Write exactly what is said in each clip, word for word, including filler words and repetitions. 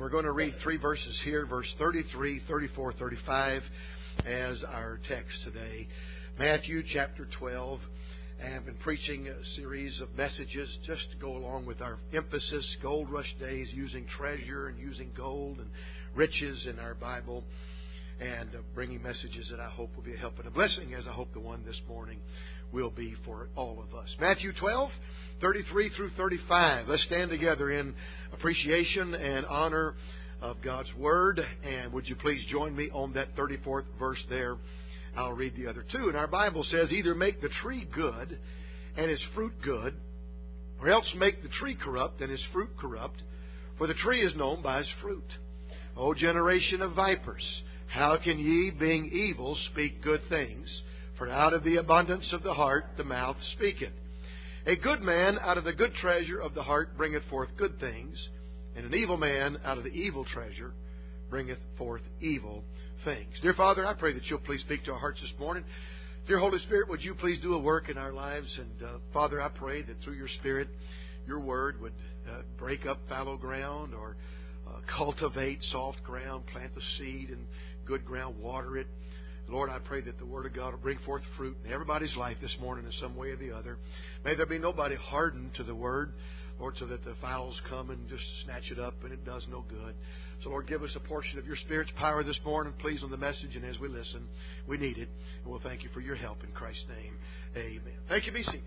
We're going to read three verses here, verse thirty-three, thirty-four, thirty-five, as our text today. Matthew chapter twelve. And I've been preaching a series of messages just to go along with our emphasis, Gold Rush Days, using treasure and using gold and riches in our Bible, and bringing messages that I hope will be a help and a blessing, as I hope the one this morning will be for all of us. Matthew twelve, thirty-three through thirty-five. Let's stand together in appreciation and honor of God's Word. And would you please join me on that thirty-fourth verse there? I'll read the other two. And our Bible says, either make the tree good and its fruit good, or else make the tree corrupt and its fruit corrupt. For the tree is known by its fruit. O generation of vipers, how can ye, being evil, speak good things? For out of the abundance of the heart the mouth speaketh. A good man out of the good treasure of the heart bringeth forth good things, and an evil man out of the evil treasure bringeth forth evil things. Dear Father, I pray that You'll please speak to our hearts this morning. Dear Holy Spirit, would You please do a work in our lives? And uh, Father, I pray that through Your Spirit, Your Word would uh, break up fallow ground, or uh, cultivate soft ground, plant the seed in good ground, water it. Lord, I pray that the Word of God will bring forth fruit in everybody's life this morning in some way or the other. May there be nobody hardened to the Word, Lord, so that the fowls come and just snatch it up and it does no good. So, Lord, give us a portion of Your Spirit's power this morning, please, on the message. And as we listen, we need it. And we'll thank You for Your help in Christ's name. Amen. Thank you. Be seated.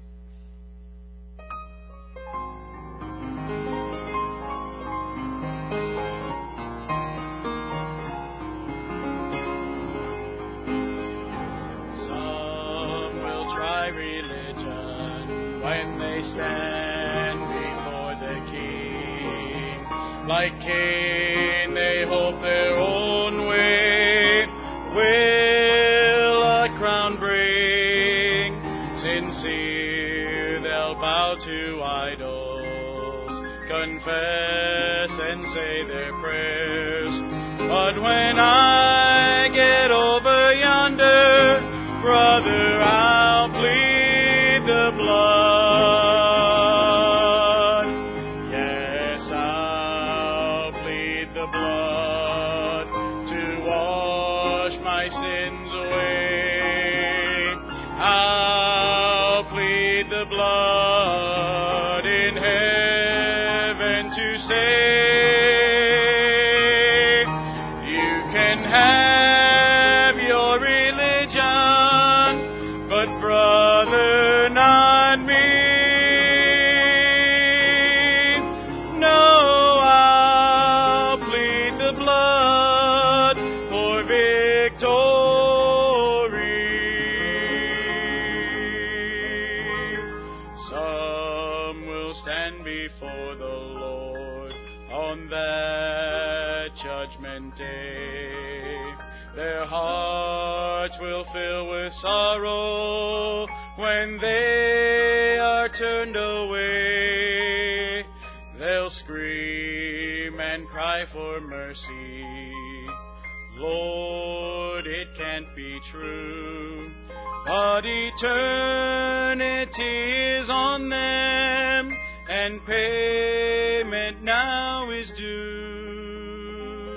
Some will try religion when they stand before the King. Like Cain, they hope their own way will a crown bring. Sincere, they'll bow to idols, confess and say their prayers. But when I get over yonder, brother, I'll plead the blood. Sorrow when they are turned away. They'll scream and cry for mercy. Lord, it can't be true. But eternity is on them, and payment now is due.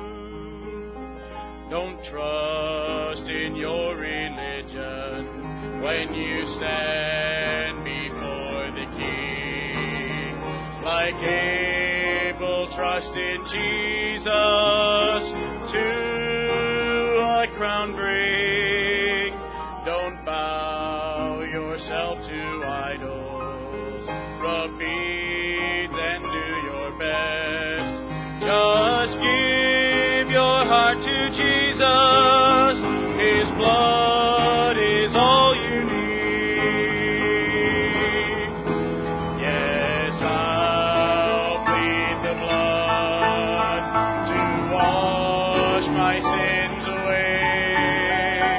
Don't trust in your religion when you stand before the King. Like Abel, trust in Jesus to a crown bring. Don't bow yourself to idols. Rub beads and do your best. Just give your heart to Jesus. His blood is all you need. Yes, I'll plead the blood to wash my sins away.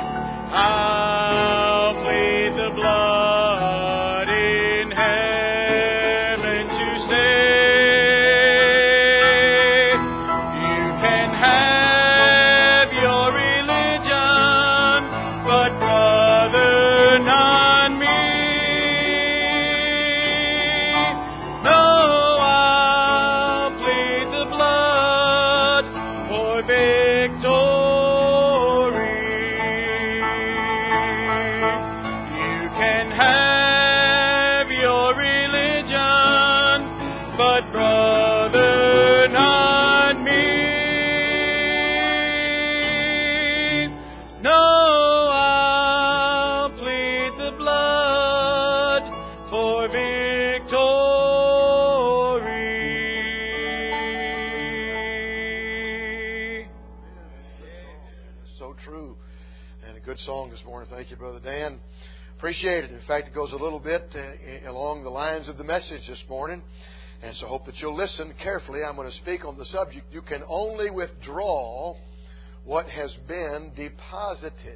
good song this morning. Thank you, Brother Dan. Appreciate it. In fact, it goes a little bit uh, along the lines of the message this morning. And so I hope that you'll listen carefully. I'm going to speak on the subject. You can only withdraw what has been deposited.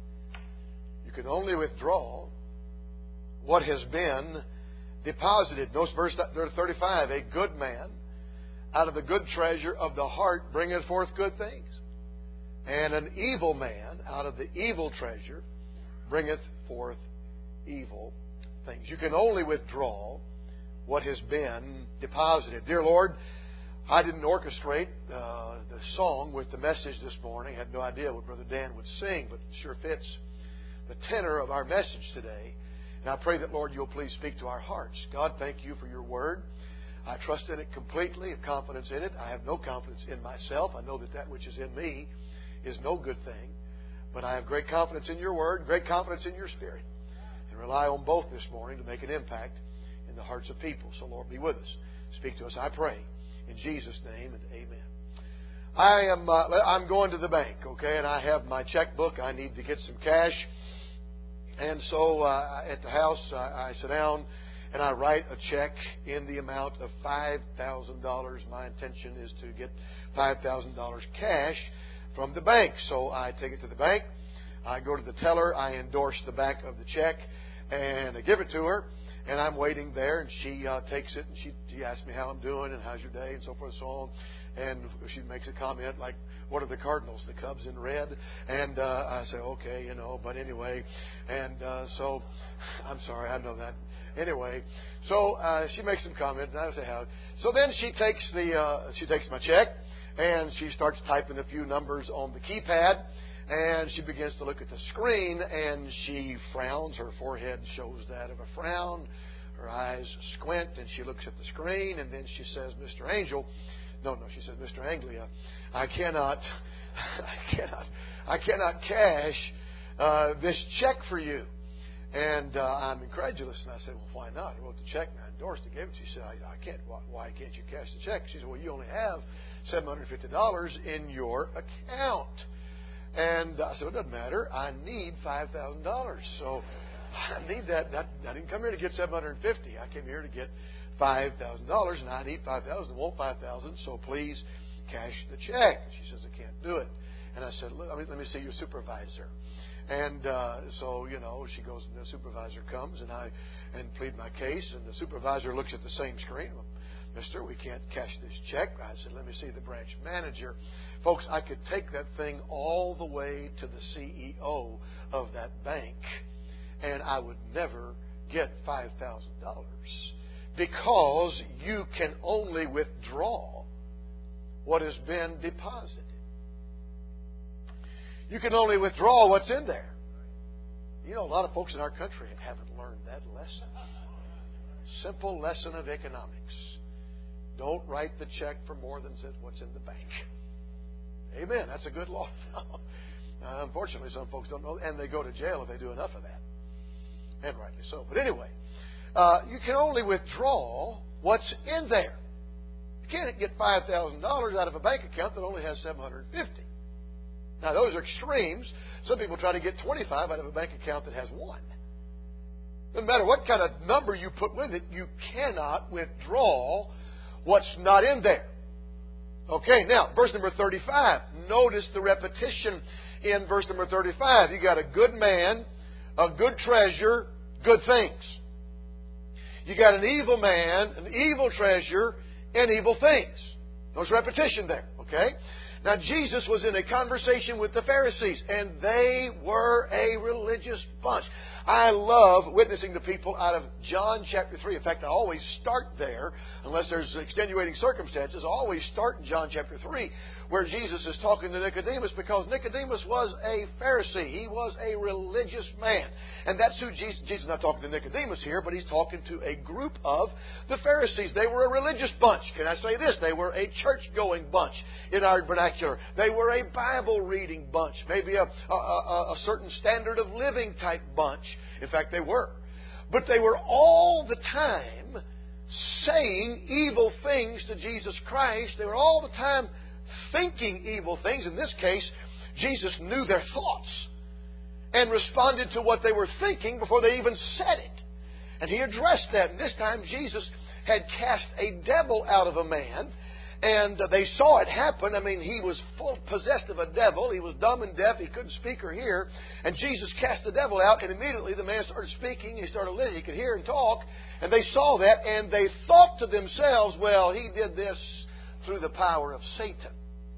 You can only withdraw what has been deposited. Notice verse thirty-five. A good man out of the good treasure of the heart bringeth forth good things. And an evil man out of the evil treasure bringeth forth evil things. You can only withdraw what has been deposited. Dear Lord, I didn't orchestrate uh, the song with the message this morning. I had no idea what Brother Dan would sing, but it sure fits the tenor of our message today. And I pray that, Lord, you'll please speak to our hearts. God, thank you for your word. I trust in it completely, have confidence in it. I have no confidence in myself. I know that that which is in me is no good thing. But I have great confidence in your word, great confidence in your spirit. And rely on both this morning to make an impact in the hearts of people. So, Lord, be with us. Speak to us, I pray. In Jesus' name, and amen. I am, uh, I'm going to the bank, okay, and I have my checkbook. I need to get some cash. And so uh, at the house, I, I sit down and I write a check in the amount of five thousand dollars. My intention is to get five thousand dollars cash from the bank. So I take it to the bank. I go to the teller. I endorse the back of the check, and I give it to her. And I'm waiting there, and she uh, takes it, and she, she asks me how I'm doing and how's your day and so forth and so on. And she makes a comment like, what are the Cardinals, the Cubs in red? And uh, I say, okay, you know, but anyway. And uh, so, I'm sorry, I know that. Anyway, so uh, she makes some comment, and I say how. So then she takes the uh, she takes my check, and she starts typing a few numbers on the keypad. And she begins to look at the screen, and she frowns. Her forehead shows that of a frown. Her eyes squint, and she looks at the screen, and then she says, Mister Angel, no, no, she says, Mister Anglia, I cannot, I cannot, I cannot cash uh, this check for you. And uh, I'm incredulous, and I said, well, why not? I wrote the check, and I endorsed it, gave it. She said, I, I can't. Why, why can't you cash the check? She said, well, you only have seven hundred fifty dollars in your account. And I said, well, it doesn't matter. I need five thousand dollars. So I need that. that. I didn't come here to get seven hundred fifty dollars. I came here to get five thousand dollars, and I need five thousand dollars. I want five thousand dollars, so please cash the check. And she says, I can't do it. And I said, let me, let me see your supervisor. And uh, so, you know, she goes, and the supervisor comes, and I and plead my case. And the supervisor looks at the same screen. Well, Mister, we can't cash this check. I said, let me see the branch manager. Folks, I could take that thing all the way to the C E O of that bank, and I would never get five thousand dollars because you can only withdraw what has been deposited. You can only withdraw what's in there. You know, a lot of folks in our country haven't learned that lesson. Simple lesson of economics. Don't write the check for more than what's in the bank. Amen. That's a good law. uh, unfortunately, some folks don't know, and they go to jail if they do enough of that. And rightly so. But anyway, uh, you can only withdraw what's in there. You can't get five thousand dollars out of a bank account that only has seven hundred fifty dollars. Now, those are extremes. Some people try to get twenty-five out of a bank account that has one. Doesn't matter what kind of number you put with it, you cannot withdraw what's not in there. Okay, now, verse number thirty-five. Notice the repetition in verse number thirty-five. You got a good man, a good treasure, good things. You got an evil man, an evil treasure, and evil things. There's repetition there, okay? Now, Jesus was in a conversation with the Pharisees, and they were a religious bunch. I love witnessing to people out of John chapter three. In fact, I always start there, unless there's extenuating circumstances. I always start in John chapter three, where Jesus is talking to Nicodemus, because Nicodemus was a Pharisee. He was a religious man. And that's who Jesus... Jesus is not talking to Nicodemus here, but he's talking to a group of the Pharisees. They were a religious bunch. Can I say this? They were a church-going bunch in our vernacular. They were a Bible-reading bunch. Maybe a, a, a, a certain standard of living type bunch. In fact, they were. But they were all the time saying evil things to Jesus Christ. They were all the time thinking evil things. In this case, Jesus knew their thoughts. and responded to what they were thinking before they even said it. And He addressed that. And this time Jesus had cast a devil out of a man. And they saw it happen. I mean, he was full possessed of a devil. He was dumb and deaf. He couldn't speak or hear. And Jesus cast the devil out. And immediately the man started speaking. He started listening. He could hear and talk. And they saw that. And they thought to themselves, well, he did this through the power of Satan.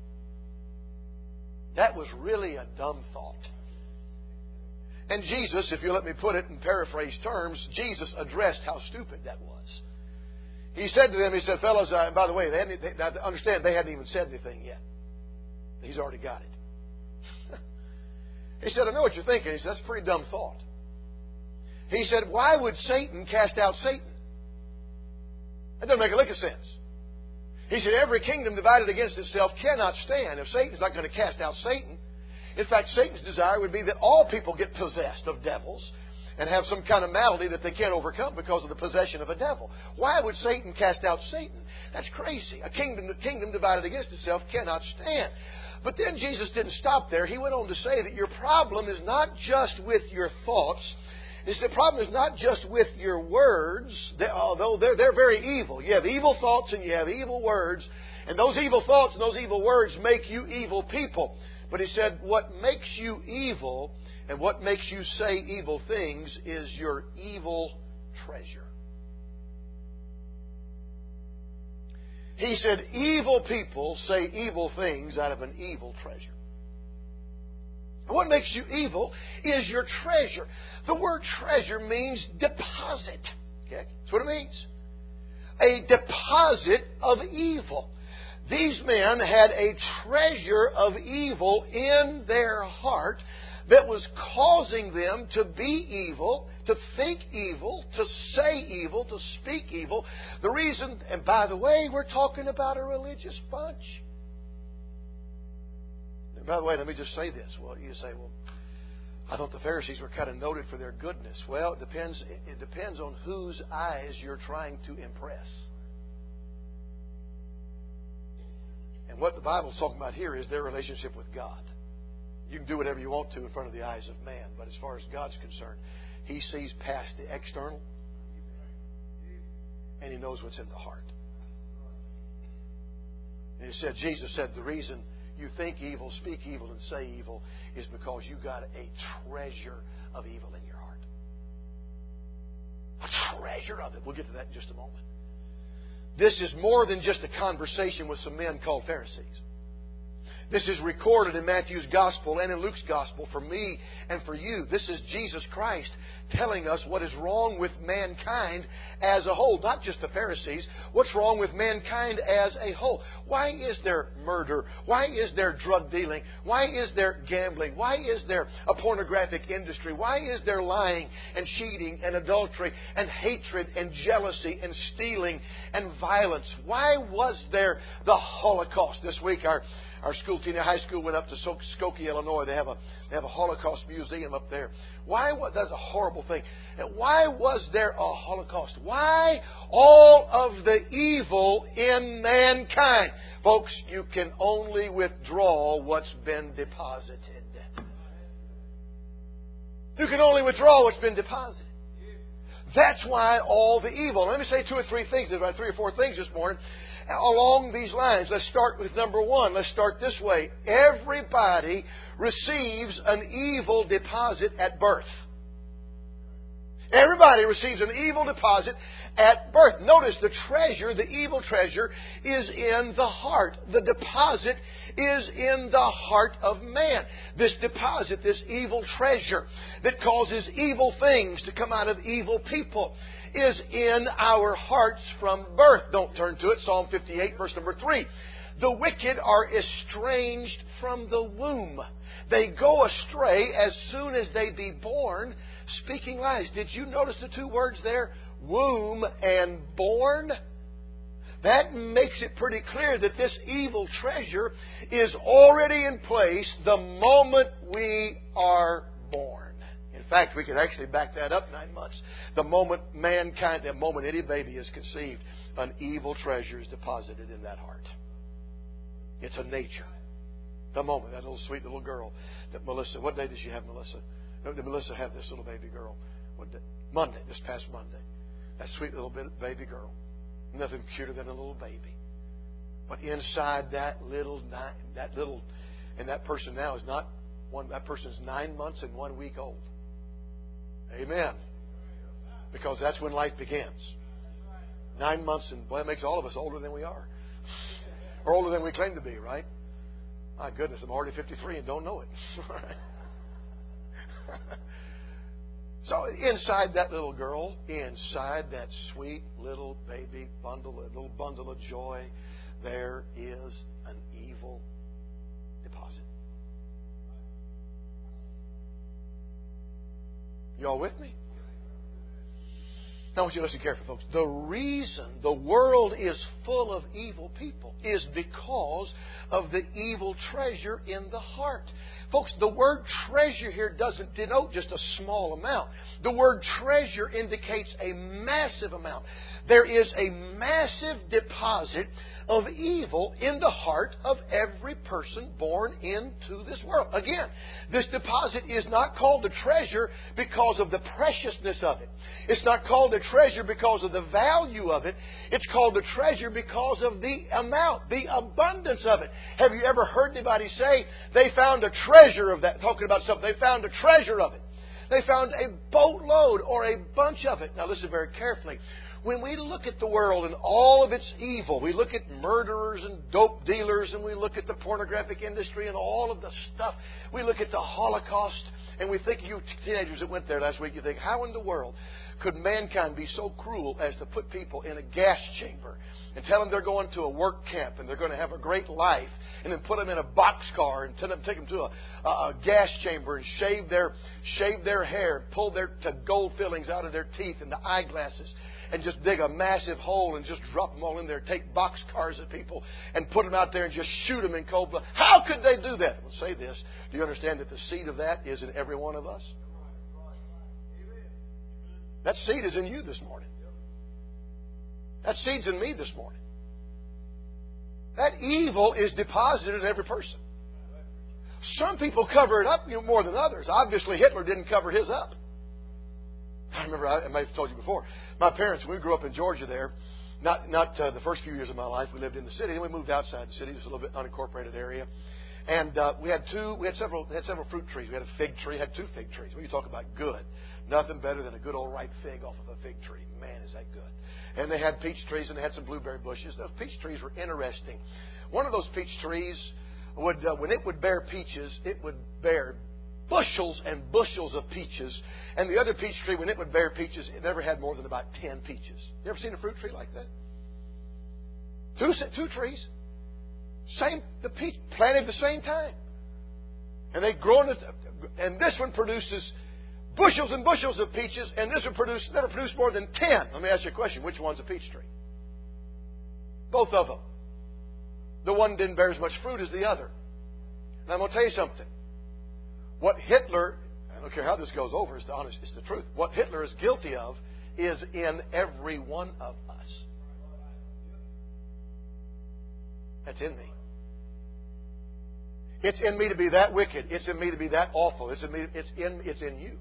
That was really a dumb thought. And Jesus, if you let me put it in paraphrase terms, Jesus addressed how stupid that was. He said to them, He said, fellows, uh, by the way, they hadn't, they, now understand, they hadn't even said anything yet. He's already got it. He said, I know what you're thinking. He said, that's a pretty dumb thought. He said, why would Satan cast out Satan? That doesn't make a lick of sense. He said, every kingdom divided against itself cannot stand. If Satan's not going to cast out Satan, in fact, Satan's desire would be that all people get possessed of devils and have some kind of malady that they can't overcome because of the possession of a devil. Why would Satan cast out Satan? That's crazy. A kingdom, a kingdom divided against itself cannot stand. But then Jesus didn't stop there. He went on to say that your problem is not just with your thoughts. It's the problem is not just with your words, although they're, they're very evil. You have evil thoughts and you have evil words. And those evil thoughts and those evil words make you evil people. But He said what makes you evil and what makes you say evil things is your evil treasure. He said evil people say evil things out of an evil treasure. And what makes you evil is your treasure. The word treasure means deposit. Okay? That's what it means. A deposit of evil. These men had a treasure of evil in their heart that was causing them to be evil, to think evil, to say evil, to speak evil. The reason, and by the way, we're talking about a religious bunch. And by the way, let me just say this. Well, you say, well, I thought the Pharisees were kind of noted for their goodness. Well, it depends, it depends on whose eyes you're trying to impress. And what the Bible's talking about here is their relationship with God. You can do whatever you want to in front of the eyes of man, but as far as God's concerned, He sees past the external and He knows what's in the heart. And He said, Jesus said, the reason you think evil, speak evil, and say evil is because you got a treasure of evil in your heart. A treasure of it. We'll get to that in just a moment. This is more than just a conversation with some men called Pharisees. This is recorded in Matthew's Gospel and in Luke's Gospel for me and for you. This is Jesus Christ telling us what is wrong with mankind as a whole. Not just the Pharisees. What's wrong with mankind as a whole? Why is there murder? Why is there drug dealing? Why is there gambling? Why is there a pornographic industry? Why is there lying and cheating and adultery and hatred and jealousy and stealing and violence? Why was there the Holocaust? This week our Our school, Tina High School, went up to Skokie, Illinois. They have a they have a Holocaust museum up there. Why was that's a horrible thing? And why was there a Holocaust? Why all of the evil in mankind, folks? You can only withdraw what's been deposited. You can only withdraw what's been deposited. That's why all the evil. Let me say two or three things. There's about three or four things this morning. Along these lines, let's start with number one. Let's start this way. Everybody receives an evil deposit at birth. Everybody receives an evil deposit at birth. Notice the treasure, the evil treasure, is in the heart. The deposit is in the heart of man. This deposit, this evil treasure that causes evil things to come out of evil people, is in our hearts from birth. Don't turn to it. Psalm fifty-eight, verse number three. The wicked are estranged from the womb. They go astray as soon as they be born, speaking lies. Did you notice the two words there? Womb and born. That makes it pretty clear that this evil treasure is already in place the moment we are born. In fact, we could actually back that up nine months. The moment mankind, the moment any baby is conceived, an evil treasure is deposited in that heart. It's a nature. The moment that little sweet little girl that Melissa, what day did she have, Melissa? Did Melissa have this little baby girl? Monday, this past Monday. That sweet little baby girl. Nothing cuter than a little baby. But inside that little, that little, and that person now is not one, that person is nine months and one week old. Amen. Because that's when life begins. Nine months, and boy, it makes all of us older than we are. Or older than we claim to be, right? My goodness, I'm already fifty-three and don't know it. So inside that little girl, inside that sweet little baby bundle, a little bundle of joy, there is an evil deposit. You all with me? Now I want you to listen carefully, folks. The reason the world is full of evil people is because of the evil treasure in the heart. Folks, the word treasure here doesn't denote just a small amount. The word treasure indicates a massive amount. There is a massive deposit of evil in the heart of every person born into this world. Again, this deposit is not called a treasure because of the preciousness of it. It's not called a treasure because of the value of it. It's called a treasure because of the amount, the abundance of it. Have you ever heard anybody say they found a treasure of that? Talking about something, they found a treasure of it. They found a boatload or a bunch of it. Now listen very carefully. When we look at the world and all of its evil, we look at murderers and dope dealers, and we look at the pornographic industry and all of the stuff. We look at the Holocaust, and we think, you teenagers that went there last week, you think, how in the world could mankind be so cruel as to put people in a gas chamber and tell them they're going to a work camp and they're going to have a great life, and then put them in a boxcar and tell them, take them to a, a, a gas chamber and shave their shave their hair, pull their to gold fillings out of their teeth and the eyeglasses, and just dig a massive hole and just drop them all in there, take boxcars of people and put them out there and just shoot them in cold blood. How could they do that? Well, say this. Do you understand that the seed of that is in every one of us? That seed is in you this morning. That seed's in me this morning. That evil is deposited in every person. Some people cover it up you know, more than others. Obviously, Hitler didn't cover his up. I remember, I, I may have told you before, my parents, when we grew up in Georgia there, not not uh, the first few years of my life, we lived in the city, and we moved outside the city, just a little bit unincorporated area. And uh, we had two, we had several, we had several fruit trees. We had a fig tree, had two fig trees. When you talk about good, nothing better than a good old ripe fig off of a fig tree. Man, is that good. And they had peach trees, and they had some blueberry bushes. Those peach trees were interesting. One of those peach trees would, uh, when it would bear peaches, it would bear bushels and bushels of peaches. And the other peach tree, when it would bear peaches, it never had more than about ten peaches. You ever seen a fruit tree like that? Two, two trees. Same, the peach planted at the same time. And they grown, and this one produces bushels and bushels of peaches, and this one produce, never produced more than ten. Let me ask you a question. Which one's a peach tree? Both of them. The one didn't bear as much fruit as the other. And I'm going to tell you something. What Hitler, I don't care how this goes over, it's the honest, it's the truth. What Hitler is guilty of is in every one of us. That's in me. It's in me to be that wicked. It's in me to be that awful. It's in me. It's in. It's in you.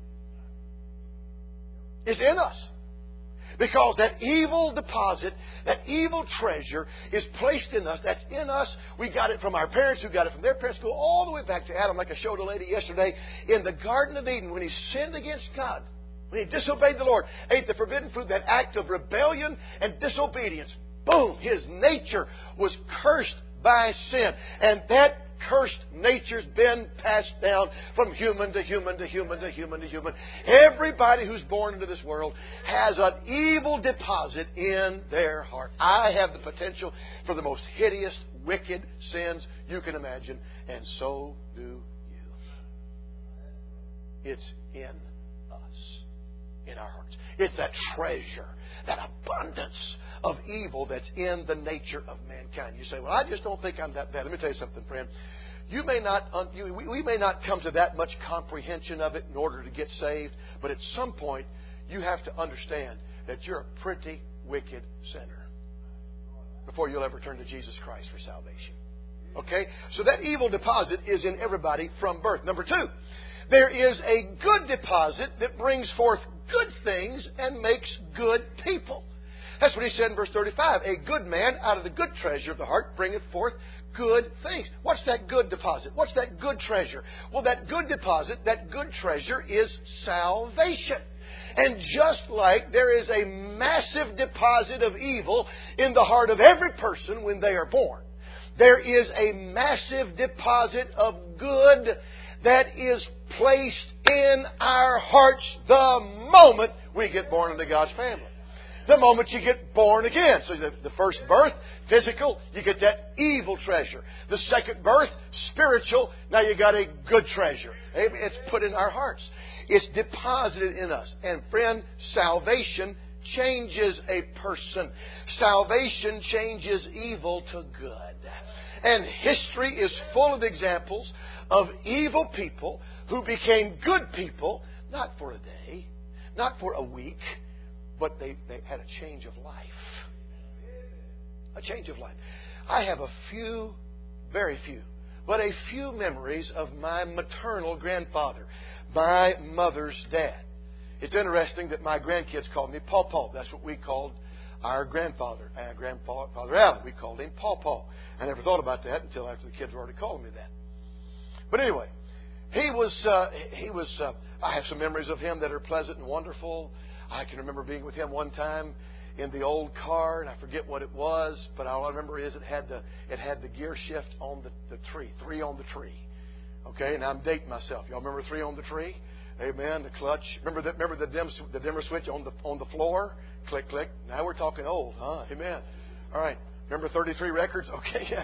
It's in us. Because that evil deposit, that evil treasure is placed in us. That's in us. We got it from our parents who got it from their parents. Go all the way back to Adam, like I showed a lady yesterday, in the Garden of Eden when he sinned against God. When he disobeyed the Lord, ate the forbidden fruit, that act of rebellion and disobedience. Boom! His nature was cursed by sin. And that cursed nature's been passed down from human to human to human to human to human. Everybody who's born into this world has an evil deposit in their heart. I have the potential for the most hideous, wicked sins you can imagine, and so do you. It's in us, in our hearts. It's that treasure, that abundance of evil that's in the nature of mankind. You say, well, I just don't think I'm that bad. Let me tell you something, friend. You may not, you, we, we may not come to that much comprehension of it in order to get saved, but at some point you have to understand that you're a pretty wicked sinner before you'll ever turn to Jesus Christ for salvation. Okay? So that evil deposit is in everybody from birth. Number two, There is a good deposit that brings forth good things and makes good people. That's what he said in verse thirty-five. A good man out of the good treasure of the heart bringeth forth good things. What's that good deposit? What's that good treasure? Well, that good deposit, that good treasure is salvation. And just like there is a massive deposit of evil in the heart of every person when they are born, there is a massive deposit of good that is placed in our hearts the moment we get born into God's family. The moment you get born again. So the, the first birth, physical, you get that evil treasure. The second birth, spiritual, now you got a good treasure. It's put in our hearts. It's deposited in us. And friend, salvation changes a person. Salvation changes evil to good. And history is full of examples of evil people who became good people, not for a day, not for a week, but they, they had a change of life. A change of life. I have a few, very few, but a few memories of my maternal grandfather, my mother's dad. It's interesting that my grandkids called me Paw Paw. That's what we called our grandfather, our grandfather Alan. We called him Paw Paw. I never thought about that until after the kids were already calling me that. But anyway, he was, uh, he was, uh, I have some memories of him that are pleasant and wonderful. I can remember being with him one time in the old car, and I forget what it was, but all I remember is it had the it had the gear shift on the, the tree, three on the tree. Okay, and I'm dating myself. Y'all remember three on the tree? Amen. The clutch. Remember that? Remember the dim, the dimmer switch on the on the floor? Click, click. Now we're talking old, huh? Amen. All right. Remember thirty-three records? Okay.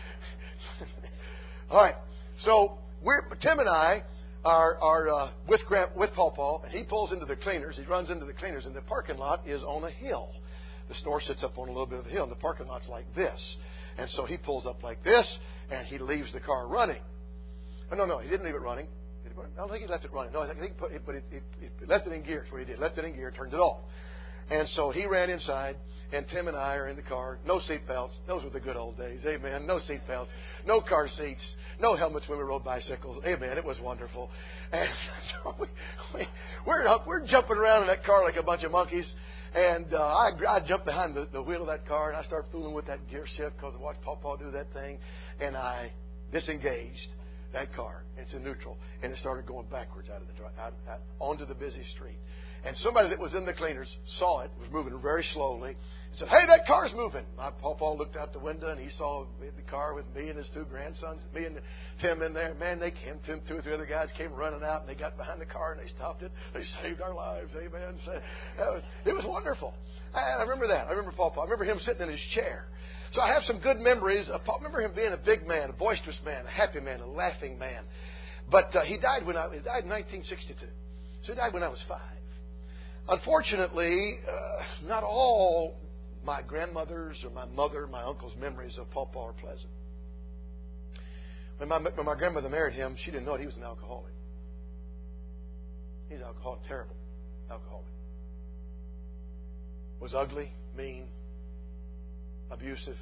All right. So we're Tim and I. Are, are uh, with Grant, with Paw Paw, and he pulls into the cleaners. He runs into the cleaners, and the parking lot is on a hill. The store sits up on a little bit of a hill, and the parking lot's like this. And so he pulls up like this, and he leaves the car running. Oh, no, no, he didn't leave it running. Did he, I don't think he left it running. No, I think he put it, but it, it, it left it in gear. That's what he did. Left it in gear, turned it off. And so he ran inside, and Tim and I are in the car. No seat belts. Those were the good old days. Amen. No seat belts. No car seats. No helmets when we rode bicycles. Amen. It was wonderful. And so we, we, we're up, we're jumping around in that car like a bunch of monkeys. And uh, I, I jumped behind the, the wheel of that car, and I started fooling with that gear shift because I watched Paw Paw do that thing. And I disengaged that car. It's in neutral. And it started going backwards out of the out, out, onto the busy street. And somebody that was in the cleaners saw it, was moving very slowly, and said, "Hey, that car's moving." My Pawpaw looked out the window, and he saw the car with me and his two grandsons, me and Tim in there. Man, they came, Tim, two or three other guys came running out, and they got behind the car, and they stopped it. They saved our lives. Amen. So, that was, it was wonderful. I, I remember that. I remember Pawpaw. I remember him sitting in his chair. So I have some good memories. I remember him being a big man, a boisterous man, a happy man, a laughing man. But uh, he died when I he died in nineteen sixty-two. So he died when I was five. Unfortunately, uh, not all my grandmother's or my mother, my uncle's memories of Paw Paw are pleasant. When my, when my grandmother married him, she didn't know it. He was an alcoholic. He's an alcoholic, terrible alcoholic. Was ugly, mean, abusive.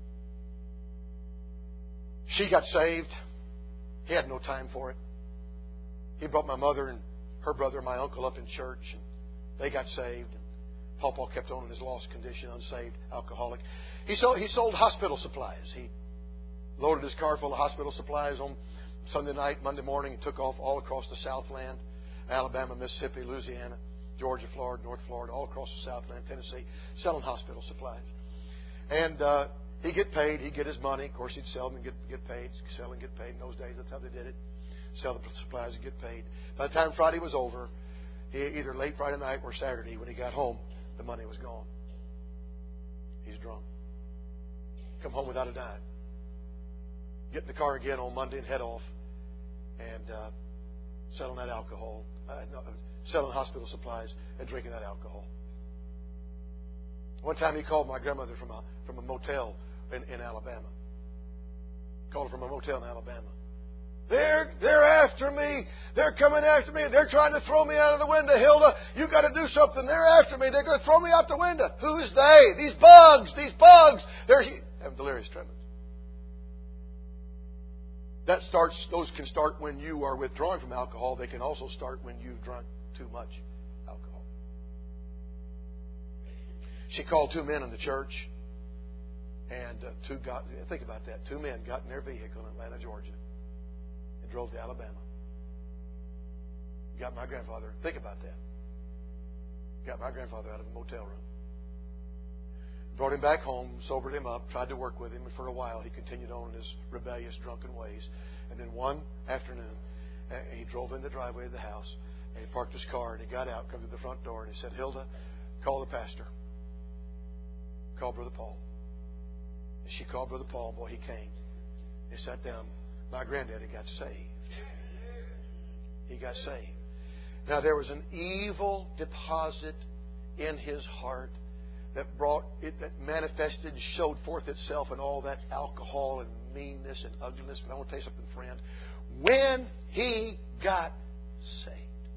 She got saved. He had no time for it. He brought my mother and her brother and my uncle up in church, and they got saved. Paw Paw kept on in his lost condition, unsaved, alcoholic. He sold, he sold hospital supplies. He loaded his car full of hospital supplies on Sunday night, Monday morning, and took off all across the Southland, Alabama, Mississippi, Louisiana, Georgia, Florida, North Florida, all across the Southland, Tennessee, selling hospital supplies. And uh, he'd get paid. He'd get his money. Of course, he'd sell them and get, get paid. Sell and get paid. In those days, that's how they did it. Sell the supplies and get paid. By the time Friday was over, he, either late Friday night or Saturday, when he got home, the money was gone. He's drunk. Come home without a dime. Get in the car again on Monday and head off. And uh, selling that alcohol. Uh, no, selling hospital supplies and drinking that alcohol. One time he called my grandmother from a from a motel in, in Alabama. Called her from a motel in Alabama. They're they're after me. They're coming after me. They're trying to throw me out of the window. Hilda, you got to do something. They're after me. They're going to throw me out the window. Who's they? These bugs. These bugs. They're having delirious tremors. that starts. Those can start when you are withdrawing from alcohol. They can also start when you've drunk too much alcohol. She called two men in the church, and uh, two got. Think about that. Two men got in their vehicle in Atlanta, Georgia, and drove to Alabama. Got my grandfather. Think about that. Got my grandfather out of a motel room. Brought him back home, sobered him up, tried to work with him, and for a while he continued on in his rebellious, drunken ways. And then one afternoon, he drove in the driveway of the house, and he parked his car, and he got out, come to the front door, and he said, "Hilda, call the pastor. Call Brother Paul." And she called Brother Paul. Boy, he came. He sat down. My granddaddy got saved. He got saved. Now, there was an evil deposit in his heart that brought it, that manifested and showed forth itself in all that alcohol and meanness and ugliness. But I want to tell you something, friend. When he got saved,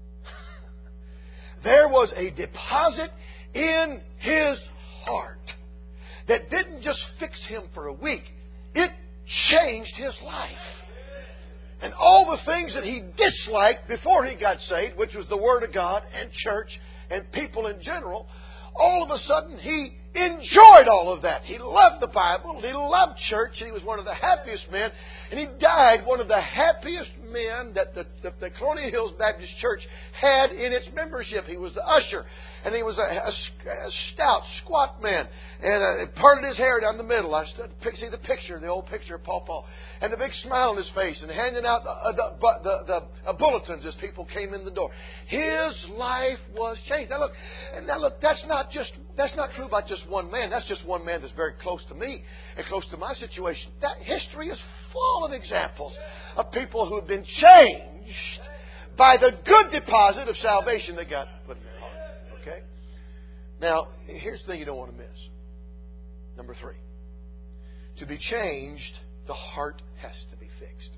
there was a deposit in his heart that didn't just fix him for a week. It changed his life. And all the things that he disliked before he got saved, which was the Word of God and church and people in general, all of a sudden he enjoyed all of that. He loved the Bible. He loved church. And he was one of the happiest men. And he died one of the happiest men that the, the, the Colonial Hills Baptist Church had in its membership. He was the usher. And he was a, a, a stout, squat man. And uh, parted his hair down the middle. I stood to see the picture, the old picture of Paul Paul. And the big smile on his face. And handing out the, the, the, the, the bulletins as people came in the door. His life was changed. Now look, now look, that's not just that's not true about just one man. That's just one man that's very close to me and close to my situation. That history is full of examples of people who have been changed by the good deposit of salvation that got put in their heart. Okay? Now, here's the thing you don't want to miss. Number three. To be changed, the heart has to be fixed.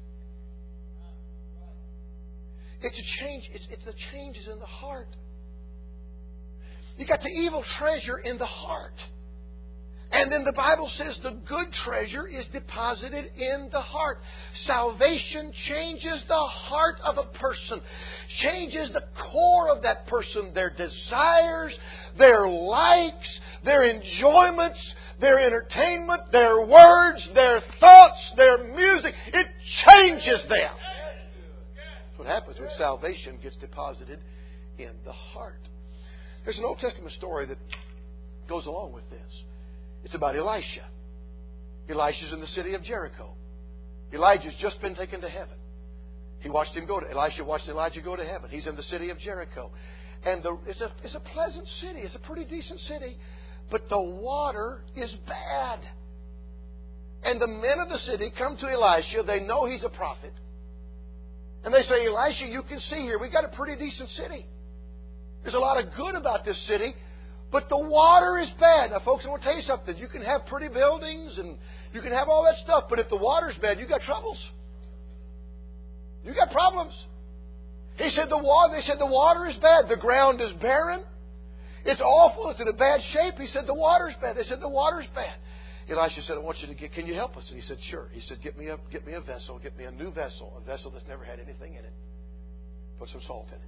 It's a change. It's, it's the changes in the heart. You got the evil treasure in the heart. And then the Bible says the good treasure is deposited in the heart. Salvation changes the heart of a person. Changes the core of that person. Their desires, their likes, their enjoyments, their entertainment, their words, their thoughts, their music. It changes them. That's what happens when salvation gets deposited in the heart. There's an Old Testament story that goes along with this. It's about Elisha. Elisha's in the city of Jericho. Elijah's just been taken to heaven. He watched him go to Elisha watched Elijah go to heaven. He's in the city of Jericho. And the, it's, a, it's a pleasant city. It's a pretty decent city. But the water is bad. And the men of the city come to Elisha. They know he's a prophet. And they say, "Elisha, you can see here, we got a pretty decent city. There's a lot of good about this city, but the water is bad." Now, folks, I want to tell you something. You can have pretty buildings and you can have all that stuff, but if the water's bad, you got troubles. You got problems. He said the water. They said the water is bad. The ground is barren. It's awful. It's in a bad shape. He said the water's bad. They said the water's bad. Elisha said, "I want you to get. Can you help us?" And he said, "Sure." He said, "Get me a get me a vessel. Get me a new vessel. A vessel that's never had anything in it. Put some salt in it."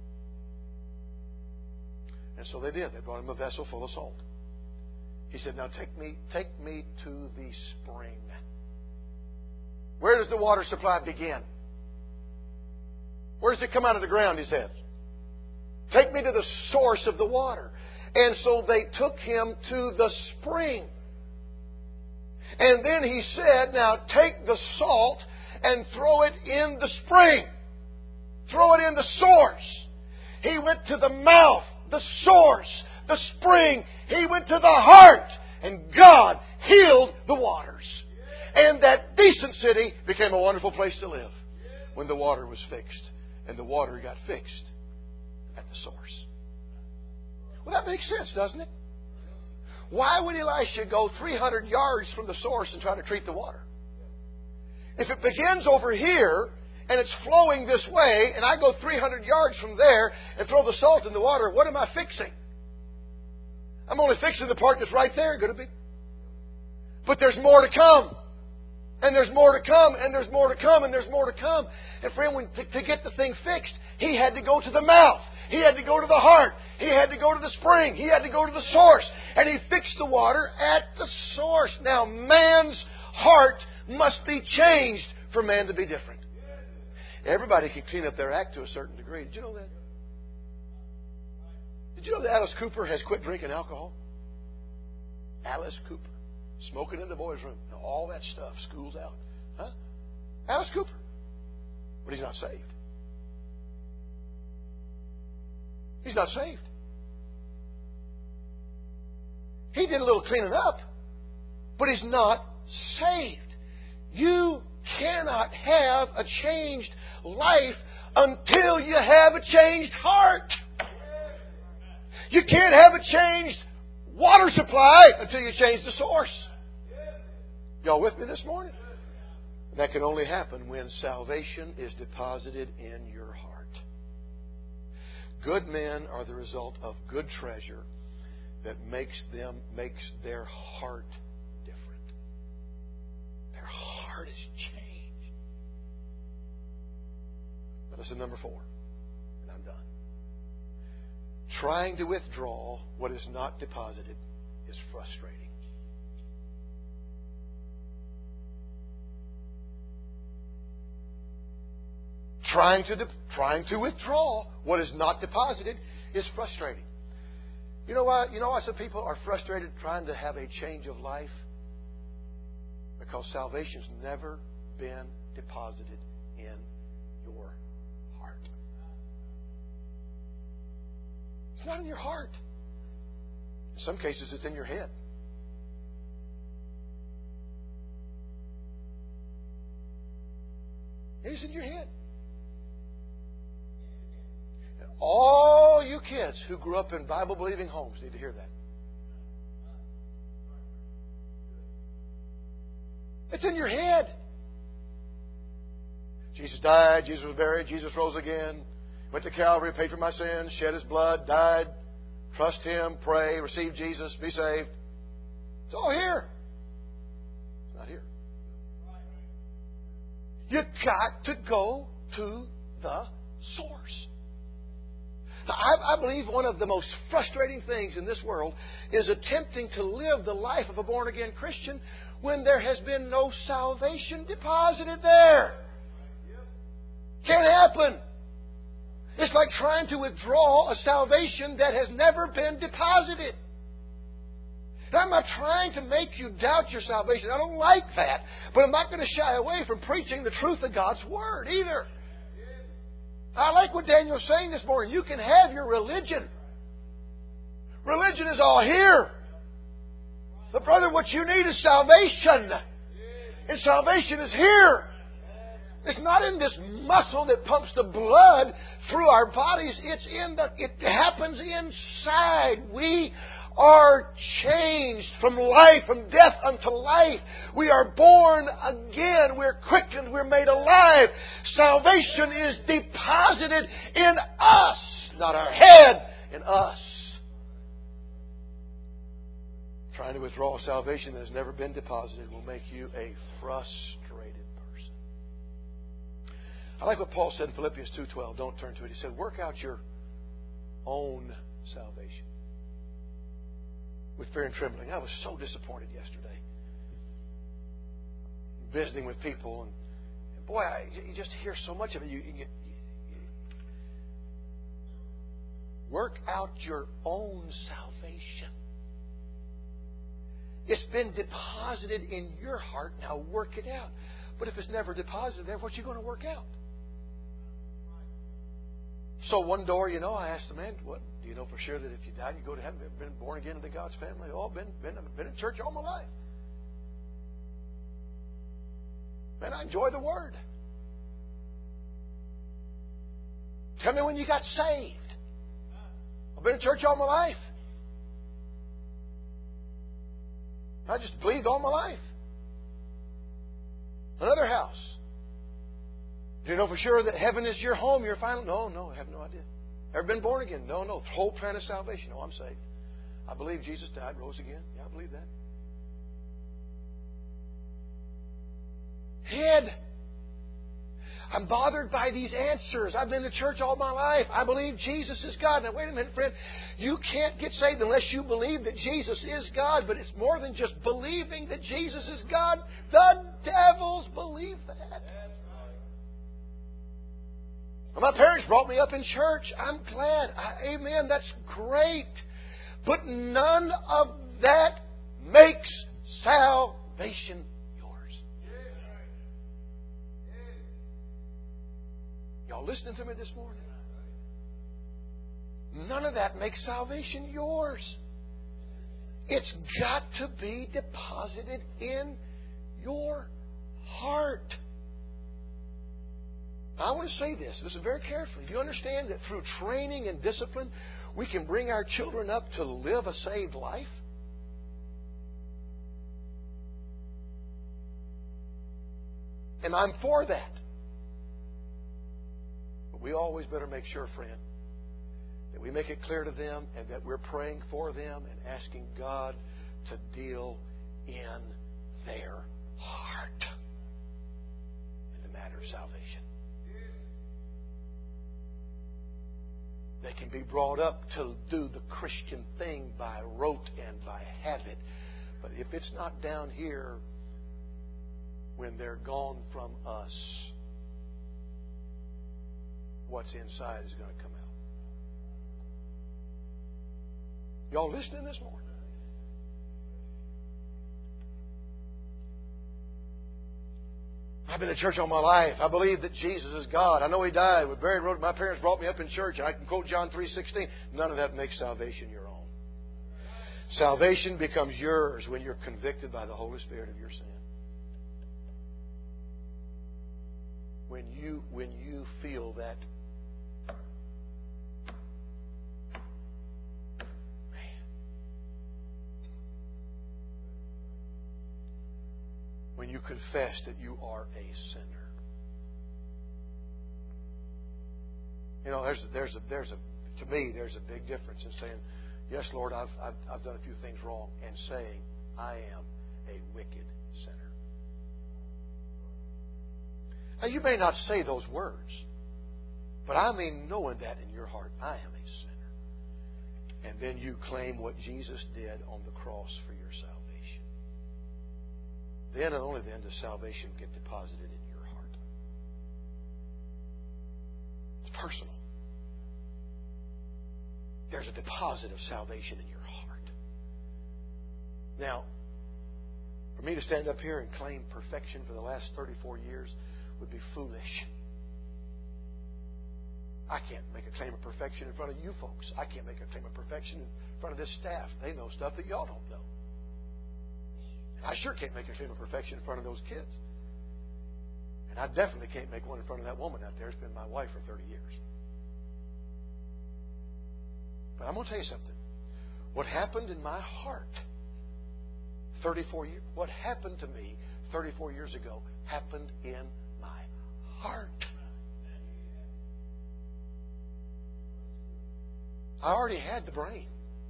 And so they did. They brought him a vessel full of salt. He said, "Now take me, take me to the spring." Where does the water supply begin? Where does it come out of the ground, he says? "Take me to the source of the water." And so they took him to the spring. And then he said, "Now take the salt and throw it in the spring. Throw it in the source." He went to the mouth, the source, the spring. He went to the heart, and God healed the waters. And that decent city became a wonderful place to live when the water was fixed. And the water got fixed at the source. Well, that makes sense, doesn't it? Why would Elisha go three hundred yards from the source and try to treat the water? If it begins over here and it's flowing this way, and I go three hundred yards from there and throw the salt in the water, what am I fixing? I'm only fixing the part that's right there, going to be. But there's more to come. And there's more to come, and there's more to come, and there's more to come. And friend, when, to, to get the thing fixed, he had to go to the mouth. He had to go to the heart. He had to go to the spring. He had to go to the source. And he fixed the water at the source. Now, man's heart must be changed for man to be different. Everybody can clean up their act to a certain degree. Did you know that? Did you know that Alice Cooper has quit drinking alcohol? Alice Cooper. Smoking in the boys' room. All that stuff. School's out. Huh? Alice Cooper. But he's not saved. He's not saved. He did a little cleaning up, but he's not saved. You cannot have a changed life until you have a changed heart. You can't have a changed water supply until you change the source. Y'all with me this morning? That can only happen when salvation is deposited in your heart. Good men are the result of good treasure that makes them makes their heart different. Their heart is changed. Now listen, number four, and I'm done. Trying to withdraw what is not deposited is frustrating. Trying to, trying to withdraw what is not deposited is frustrating. You know why? You know why some people are frustrated trying to have a change of life? Because salvation's never been deposited in your heart. It's not in your heart. In some cases, it's in your head. It's in your head. All you kids who grew up in Bible-believing homes need to hear that. It's in your head. Jesus died, Jesus was buried, Jesus rose again, went to Calvary, paid for my sins, shed His blood, died. Trust Him, pray, receive Jesus, be saved. It's all here. It's not here. You've got to go to the source. Now, I, I believe one of the most frustrating things in this world is attempting to live the life of a born-again Christian when there has been no salvation deposited there. Can't happen. It's like trying to withdraw a salvation that has never been deposited. And I'm not trying to make you doubt your salvation. I don't like that. But I'm not going to shy away from preaching the truth of God's Word either. I like what Daniel's saying this morning. You can have your religion. Religion is all here. But brother, what you need is salvation. And salvation is here. It's not in this muscle that pumps the blood through our bodies. It's in the, it happens inside. We are changed from life, from death unto life. We are born again. We're quickened. We're made alive. Salvation is deposited in us, not our head, in us. Trying to withdraw salvation that has never been deposited will make you a frustrated person. I like what Paul said in Philippians two twelve. Don't turn to it. He said, work out your own salvation with fear and trembling. I was so disappointed yesterday. Visiting with people, and, and boy, I, you just hear so much of it. You, you, you, you work out your own salvation. It's been deposited in your heart. Now work it out. But if it's never deposited there, what are you going to work out? So one door, you know, I asked the man, what, do you know for sure that if you died, you go to heaven? Been born again into God's family? Oh, been, been, been in church all my life. Man, I enjoy the Word. Tell me when you got saved. I've been in church all my life. I just believed all my life. Another house. Do you know for sure that heaven is your home, your final? No, no, I have no idea. Ever been born again? No, no. Whole plan of salvation. No, I'm saved. I believe Jesus died, rose again. Yeah, I believe that. head. I'm bothered by these answers. I've been to church all my life. I believe Jesus is God. Now, wait a minute, friend. You can't get saved unless you believe that Jesus is God. But it's more than just believing that Jesus is God. The devils believe that. Well, my parents brought me up in church. I'm glad. I, amen. That's great. But none of that makes salvation yours. Y'all listening to me this morning? None of that makes salvation yours. It's got to be deposited in your heart. I want to say this. Listen very carefully. Do you understand that through training and discipline, we can bring our children up to live a saved life? And I'm for that. But we always better make sure, friend, that we make it clear to them and that we're praying for them and asking God to deal in their heart in the matter of salvation. They can be brought up to do the Christian thing by rote and by habit. But if it's not down here when they're gone from us, what's inside is going to come out. Y'all listening this morning? I've been in church all my life. I believe that Jesus is God. I know He died, was buried, rose. My parents brought me up in church. I can quote John three sixteen. None of that makes salvation your own. Salvation becomes yours when you're convicted by the Holy Spirit of your sin. When you when you feel that, man, when you confess that you are a sinner. You know, there's a, there's a there's a to me there's a big difference in saying, yes, Lord, I've I've, I've done a few things wrong, and saying, I am a wicked sinner. Now, you may not say those words, but I mean knowing that in your heart, I am a sinner. And then you claim what Jesus did on the cross for your salvation. Then and only then does salvation get deposited in your heart. It's personal. There's a deposit of salvation in your heart. Now, for me to stand up here and claim perfection for the last thirty-four years would be foolish. I can't make a claim of perfection in front of you folks. I can't make a claim of perfection in front of this staff. They know stuff that y'all don't know. And I sure can't make a claim of perfection in front of those kids. And I definitely can't make one in front of that woman out there who's been my wife for thirty years. But I'm going to tell you something. What happened in my heart thirty-four years, what happened to me thirty-four years ago happened in my heart. I already had the brain.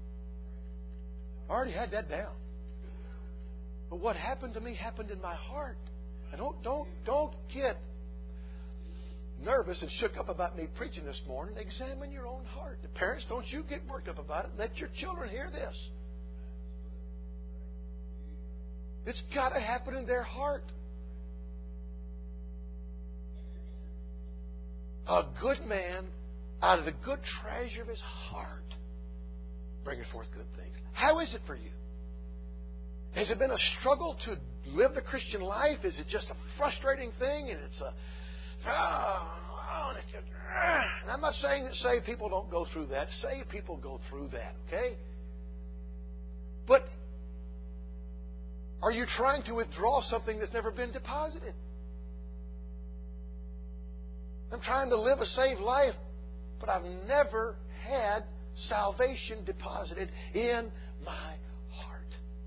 I already had that down. But what happened to me happened in my heart. And don't don't don't get nervous and shook up about me preaching this morning. Examine your own heart. The parents, don't you get worked up about it. Let your children hear this. It's got to happen in their heart. A good man, out of the good treasure of his heart, bringeth forth good things. How is it for you? Has it been a struggle to live the Christian life? Is it just a frustrating thing? And it's a, oh, oh, and it's just, and I'm not saying that saved people don't go through that. Saved people go through that, okay? But are you trying to withdraw something that's never been deposited? I'm trying to live a saved life, but I've never had salvation deposited in my heart.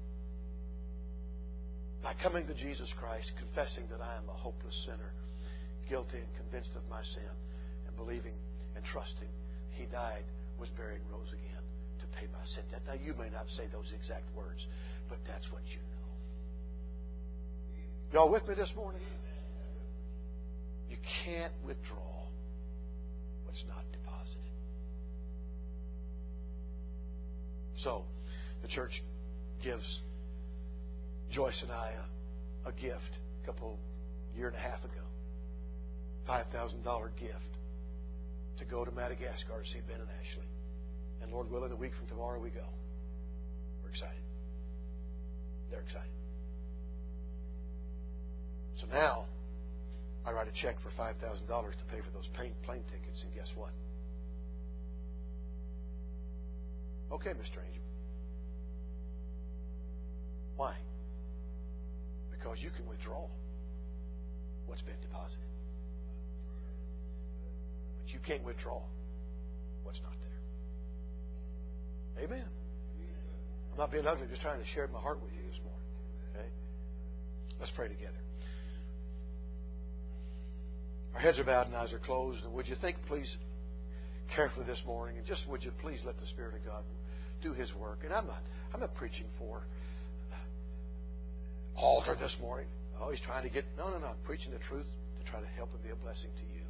By coming to Jesus Christ, confessing that I am a hopeless sinner, guilty and convinced of my sin, and believing and trusting He died, was buried, and rose again to pay my sin debt. Now, you may not say those exact words, but that's what you know. Y'all with me this morning? can't withdraw what's not deposited. So, the church gives Joyce and I a, a gift a couple year and a half ago. five thousand dollars gift to go to Madagascar to see Ben and Ashley. And Lord willing, a week from tomorrow we go. We're excited. They're excited. So now, I write a check for five thousand dollars to pay for those plane, plane tickets, and guess what? Okay, Mister Angel. Why? Because you can withdraw what's been deposited. But you can't withdraw what's not there. Amen. I'm not being ugly, I'm just trying to share my heart with you this morning. Okay? Let's pray together. Our heads are bowed and eyes are closed. And would you think, please, carefully this morning, and just would you please let the Spirit of God do His work. And I'm not, I'm not preaching for altar this morning. Oh, he's trying to get... No, no, no. I'm preaching the truth to try to help and be a blessing to you.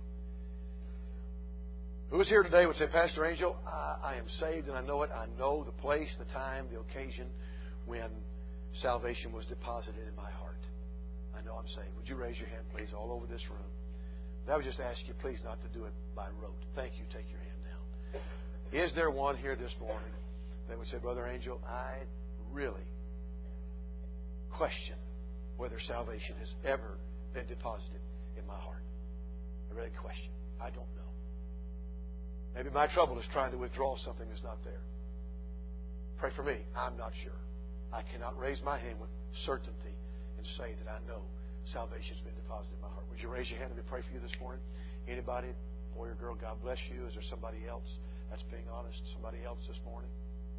Who is here today would say, Pastor Angel, I, I am saved and I know it. I know the place, the time, the occasion when salvation was deposited in my heart. I know I'm saved. Would you raise your hand, please, all over this room? And I would just ask you, please, not to do it by rote. Thank you. Take your hand down. Is there one here this morning that would say, Brother Angel, I really question whether salvation has ever been deposited in my heart? I really question. I don't know. Maybe my trouble is trying to withdraw something that's not there. Pray for me. I'm not sure. I cannot raise my hand with certainty and say that I know salvation has been deposited in my heart. Would you raise your hand and we pray for you this morning? Anybody, boy or girl, God bless you. Is there somebody else that's being honest? Somebody else this morning?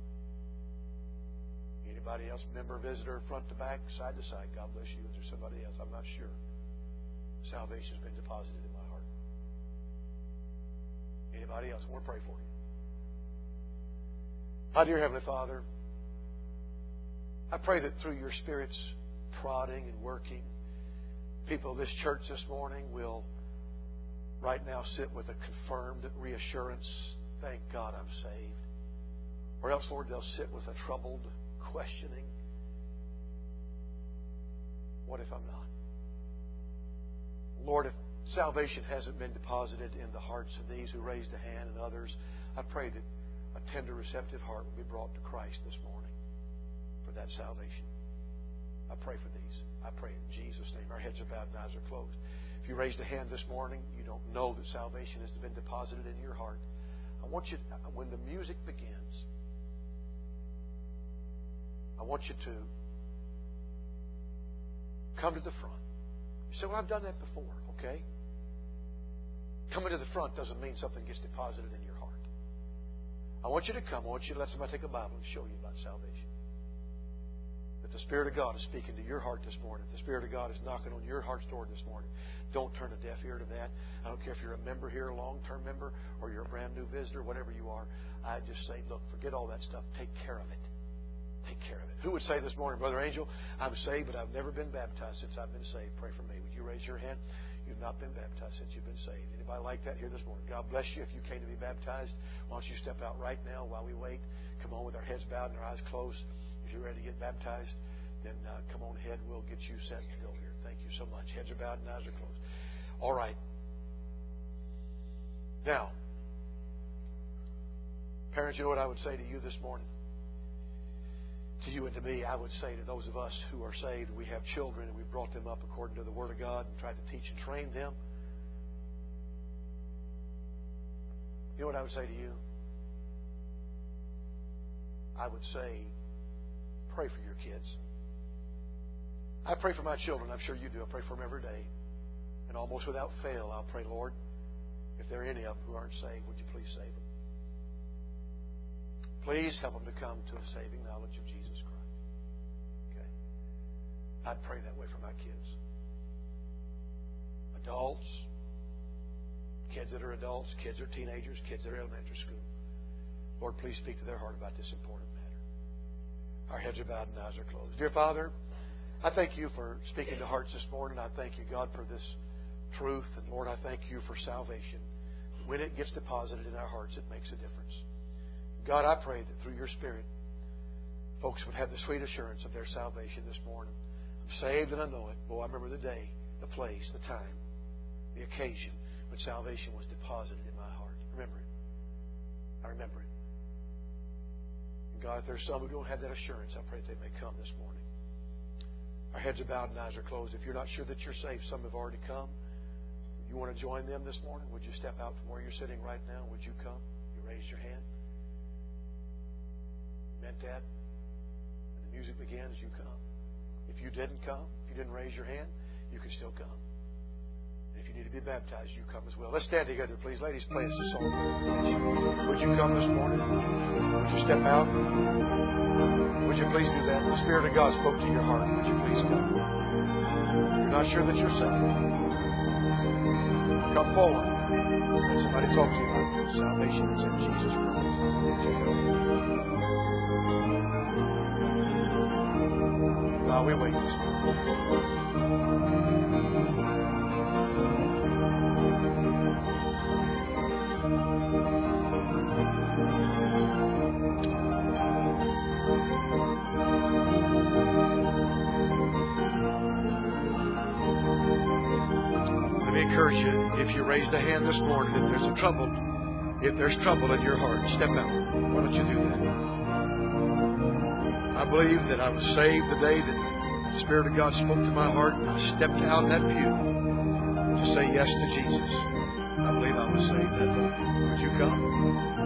Anybody else? Member, visitor, front to back, side to side. God bless you. Is there somebody else? I'm not sure. Salvation has been deposited in my heart. Anybody else? I want to pray for you. My dear Heavenly Father, I pray that through your Spirit's prodding and working, people of this church this morning will right now sit with a confirmed reassurance, thank God I'm saved. Or else, Lord, they'll sit with a troubled questioning, what if I'm not? Lord, if salvation hasn't been deposited in the hearts of these who raised a hand and others, I pray that a tender, receptive heart will be brought to Christ this morning for that salvation. I pray for these. I pray in Jesus' name. Our heads are bowed and eyes are closed. If you raised a hand this morning, you don't know that salvation has been deposited in your heart. I want you, when the music begins, I want you to come to the front. You say, well, I've done that before. Okay? Coming to the front doesn't mean something gets deposited in your heart. I want you to come. I want you to let somebody take a Bible and show you about salvation. That the Spirit of God is speaking to your heart this morning. The Spirit of God is knocking on your heart's door this morning. Don't turn a deaf ear to that. I don't care if you're a member here, a long-term member, or you're a brand new visitor, whatever you are. I just say, look, forget all that stuff. Take care of it. Take care of it. Who would say this morning, Brother Angel, I'm saved, but I've never been baptized since I've been saved. Pray for me. Would you raise your hand? You've not been baptized since you've been saved. Anybody like that here this morning? God bless you. If you came to be baptized, why don't you step out right now while we wait? Come on with our heads bowed and our eyes closed. If you're ready to get baptized, then uh, come on ahead. We'll get you set to go here. Thank you so much. Heads are bowed and eyes are closed. All right. Now, parents, you know what I would say to you this morning? To you and to me, I would say to those of us who are saved, we have children and we brought them up according to the Word of God and tried to teach and train them. You know what I would say to you? I would say, pray for your kids. I pray for my children. I'm sure you do. I pray for them every day. And almost without fail, I'll pray, Lord, if there are any of them who aren't saved, would you please save them? Please help them to come to a saving knowledge of Jesus Christ. Okay? I'd pray that way for my kids. Adults, kids that are adults, kids that are teenagers, kids that are elementary school. Lord, please speak to their heart about this important matter. Our heads are bowed and eyes are closed. Dear Father, I thank you for speaking to hearts this morning. I thank you, God, for this truth. And Lord, I thank you for salvation. When it gets deposited in our hearts, it makes a difference. God, I pray that through your Spirit, folks would have the sweet assurance of their salvation this morning. I'm saved and I know it. Boy, I remember the day, the place, the time, the occasion when salvation was deposited in my heart. Remember it. I remember it. And God, if there's some who don't have that assurance, I pray that they may come this morning. Our heads are bowed and eyes are closed. If you're not sure that you're saved, some have already come. You want to join them this morning? Would you step out from where you're sitting right now? Would you come? You raised your hand. You meant that. When the music begins, you come. If you didn't come, if you didn't raise your hand, you can still come. And if you need to be baptized, you come as well. Let's stand together, please. Ladies, play us a song. Would you come this morning? Would you step out? Would you please do that? The Spirit of God spoke to your heart. Would you please come? If you're not sure that you're saved, come forward. Let somebody talk to you about salvation that's in Jesus Christ. While we wait this morning. Encourage you, if you raised a hand this morning, if there's a trouble, if there's trouble in your heart, step out. Why don't you do that? I believe that I was saved the day that the Spirit of God spoke to my heart, and I stepped out in that pew to say yes to Jesus. I believe I was saved that day. Would you come?